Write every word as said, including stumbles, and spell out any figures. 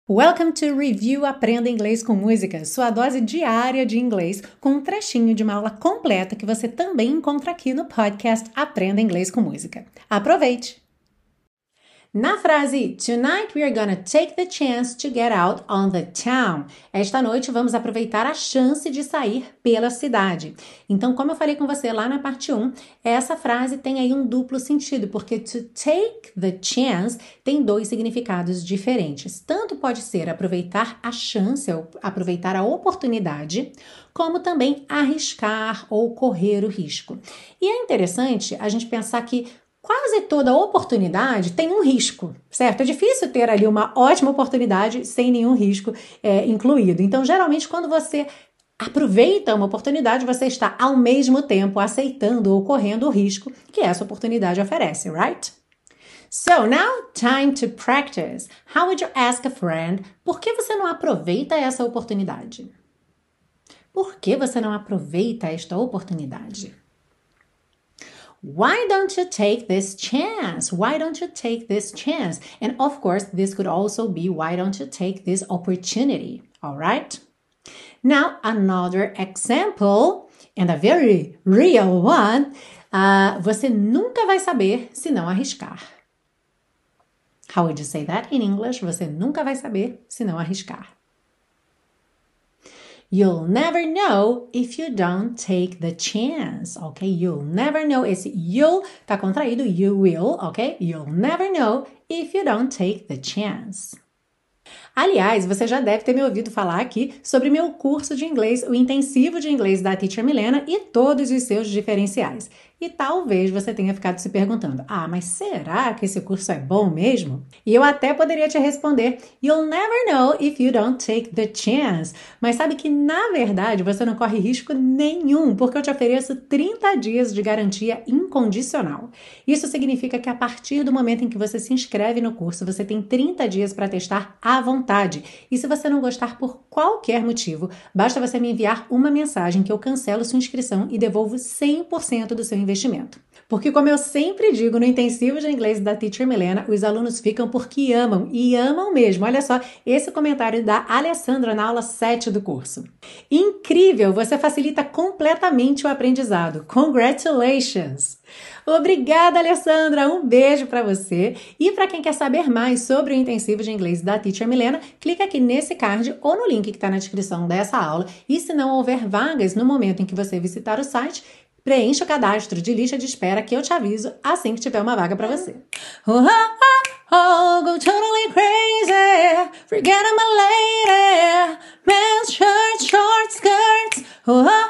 Welcome to Review Aprenda Inglês com Música, sua dose diária de inglês, com um trechinho de uma aula completa que você também encontra aqui no podcast Aprenda Inglês com Música. Aproveite! Na frase Tonight we are gonna take the chance to get out on the town. Esta noite vamos aproveitar a chance de sair pela cidade. Então, como eu falei com você lá na parte um, essa frase tem aí um duplo sentido, porque to take the chance tem dois significados diferentes. Tanto pode ser aproveitar a chance, ou aproveitar a oportunidade, como também arriscar ou correr o risco. E é interessante a gente pensar que quase toda oportunidade tem um risco, certo? É difícil ter ali uma ótima oportunidade sem nenhum risco é, incluído. Então, geralmente, quando você aproveita uma oportunidade, você está ao mesmo tempo aceitando ou correndo o risco que essa oportunidade oferece, right? So, now time to practice. How would you ask a friend? Por que você não aproveita essa oportunidade? Por que você não aproveita esta oportunidade? Why don't you take this chance? Why don't you take this chance? And of course, this could also be why don't you take this opportunity? All right? Now, another example, and a very real one. Uh, você nunca vai saber se não arriscar. How would you say that in English? Você nunca vai saber se não arriscar. You'll never know if you don't take the chance, ok? You'll never know. Esse you'll tá contraído, you will, ok? You'll never know if you don't take the chance. Aliás, você já deve ter me ouvido falar aqui sobre meu curso de inglês, o intensivo de inglês da Teacher Milena e todos os seus diferenciais. E talvez você tenha ficado se perguntando, ah, mas será que esse curso é bom mesmo? E eu até poderia te responder, you'll never know if you don't take the chance. Mas sabe que, na verdade, você não corre risco nenhum, porque eu te ofereço trinta dias de garantia incondicional. Isso significa que a partir do momento em que você se inscreve no curso, você tem trinta dias para testar à vontade. E se você não gostar por qualquer motivo, basta você me enviar uma mensagem que eu cancelo sua inscrição e devolvo cem por cento do seu investimento. investimento. Porque, como eu sempre digo no intensivo de inglês da Teacher Milena, os alunos ficam porque amam, e amam mesmo. Olha só, esse comentário da Alessandra na aula sete do curso. Incrível! Você facilita completamente o aprendizado. Congratulations! Obrigada, Alessandra! Um beijo para você. E para quem quer saber mais sobre o intensivo de inglês da Teacher Milena, clica aqui nesse card ou no link que está na descrição dessa aula. E se não houver vagas no momento em que você visitar o site, preencha o cadastro de lista de espera que eu te aviso assim que tiver uma vaga para você. Oh, oh, oh, oh, go totally crazy, forget I'm a lady, men's shirts, short skirts, oh, oh,